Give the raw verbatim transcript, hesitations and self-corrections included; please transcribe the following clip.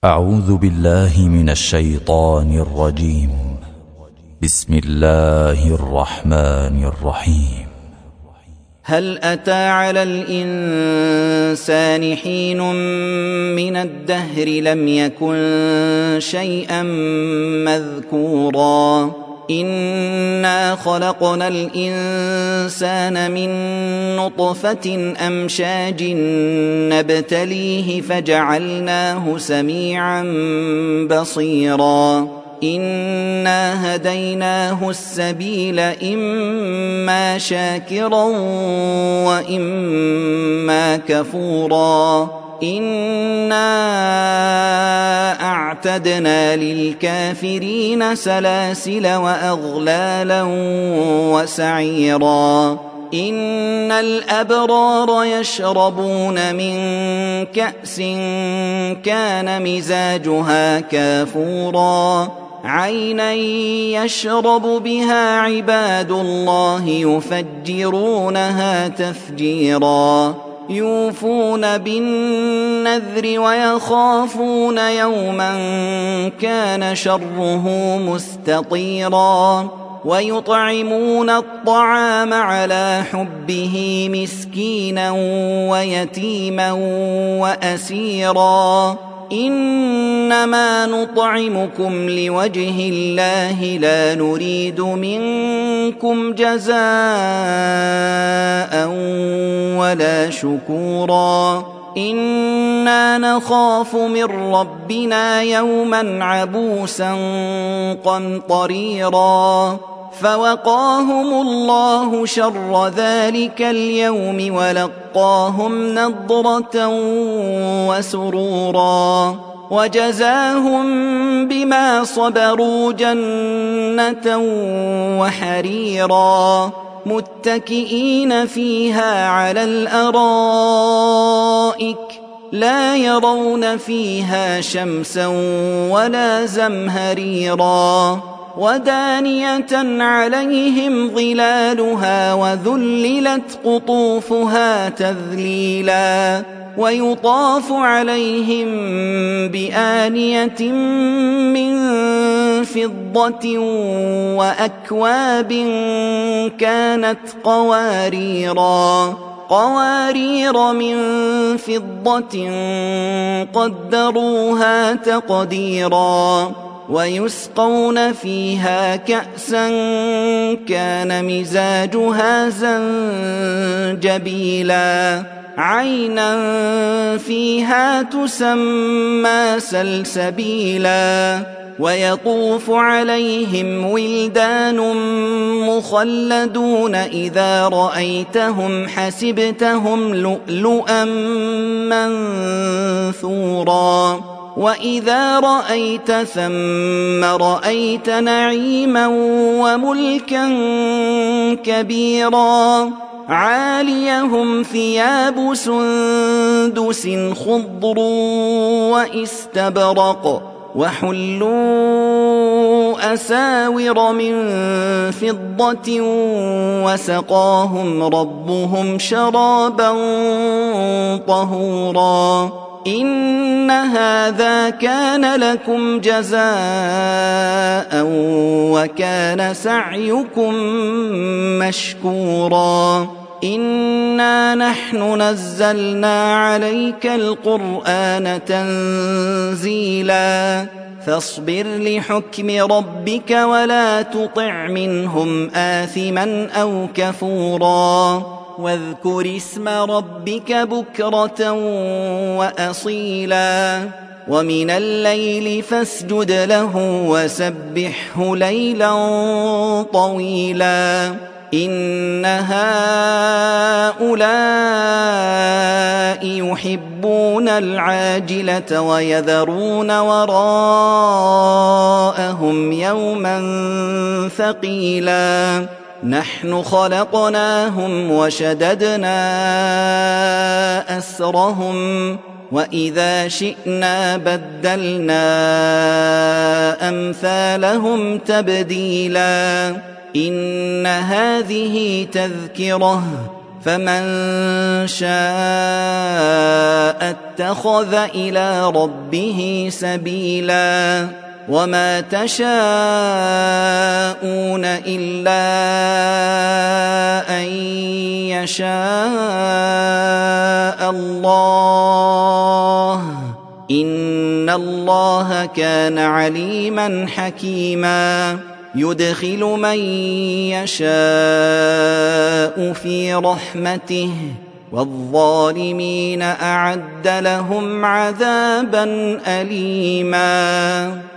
أعوذ بالله من الشيطان الرجيم. بسم الله الرحمن الرحيم. هل أتى على الإنسان حين من الدهر لم يكن شيئا مذكورا إنا خلقنا الإنسان من نطفة أمشاج نبتليه فجعلناه سميعا بصيرا إنا هديناه السبيل إما شاكرا وإما كفورا إنا أعتدنا للكافرين سلاسل وأغلالا وسعيرا إن الأبرار يشربون من كأس كان مزاجها كافورا عينا يشرب بها عباد الله يفجرونها تفجيرا يوفون بالنذر ويخافون يوما كان شره مستطيرا ويطعمون الطعام على حبه مسكينا ويتيما وأسيرا إنما نطعمكم لوجه الله لا نريد منكم جزاء ولا شكورا إنا نخاف من ربنا يوما عبوسا قمطريرا فوقاهم الله شر ذلك اليوم ولقاهم نضرة وسرورا وجزاهم بما صبروا جنة وحريرا متكئين فيها على الأرائك لا يرون فيها شمسا ولا زمهريرا ودانية عليهم ظلالها وذللت قطوفها تذليلا ويطاف عليهم بآنية من فضة وأكواب كانت قواريرا قوارير من فضة قدروها تقديرا ويسقون فيها كأسا كان مزاجها زنجبيلا عينا فيها تسمى سلسبيلا ويطوف عليهم ولدان مخلدون إذا رأيتهم حسبتهم لؤلؤا منثورا وإذا رأيت ثم رأيت نعيما وملكا كبيرا عاليهم ثياب سندس خضر واستبرق وحلوا أساور من فضة وسقاهم ربهم شرابا طهورا إن هذا كان لكم جزاء وكان سعيكم مشكورا إنا نحن نزلنا عليك القرآن تنزيلا فاصبر لحكم ربك ولا تطع منهم آثما أو كفورا واذكر اسم ربك بكرة وأصيلا ومن الليل فاسجد له وسبحه ليلا طويلا إن هؤلاء يحبون العاجلة ويذرون وراءهم يوما ثقيلا نحن خلقناهم وشددنا أسرهم وإذا شئنا بدلنا أمثالهم تبديلا إن هذه تذكرة فمن شاء اتخذ إلى ربه سبيلا وما تشاءون إلا أن يشاء الله إن الله كان عليما حكيما يدخل من يشاء في رحمته والظالمين أعد لهم عذابا أليما.